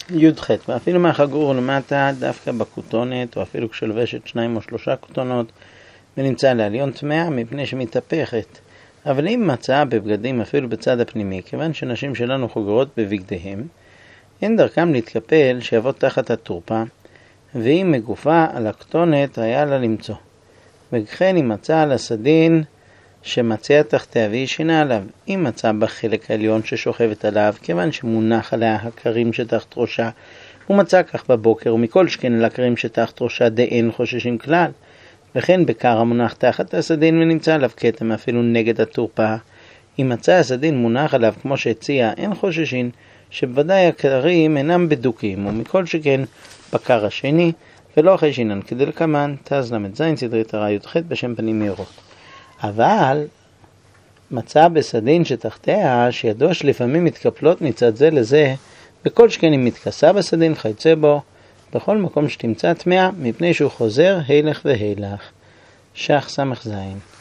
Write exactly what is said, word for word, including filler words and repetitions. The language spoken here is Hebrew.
י"ח, ואפילו מהחגור למטה, דווקא בכותונת, או אפילו כשלובשת שניים או שלושה כותונות, ונמצא לעליון טמאה מפני שמתהפכת. אבל אם מצאה בבגדים אפילו בצד הפנימי, כיוון שנשים שלנו חוגרות בבגדיהם, אין דרכם להתקפל שיבוא תחת התורפה, ואם מגופה על הכתונת היה לה למצוא. וכן אם מצא על הסדין שמצא תחתיה והיא שינה עליו, אם מצא בחלק העליון ששוכבת עליו, כיוון שמונח עליה הקרים שתחת ראשה, הוא מצא כך בבוקר, ומכל שכן על הקרים שתחת ראשה דאין חוששים כלל. וכן בקר המונח תחת הסדין ונמצא עליו כתם אפילו נגד התורפה, אם מצא הסדין מונח עליו כמו שהציע, אין חוששים, שבוודאי הקרים אינם בדוקים, ומכל שכן בקר השני, ולא אחרי שינן כדלקמן, תז למד זין סדרי תרא י"ח בשם פנים מהירות. אבל מצא בסדין שתחתיה, שידוע שלפעמים מתקפלות מצד זה לזה, בכל שכן אם מתכסה בסדין חייצה בו, בכל מקום שתמצא טמאה, מפני שהוא חוזר הילך והילך. שח סמך זין.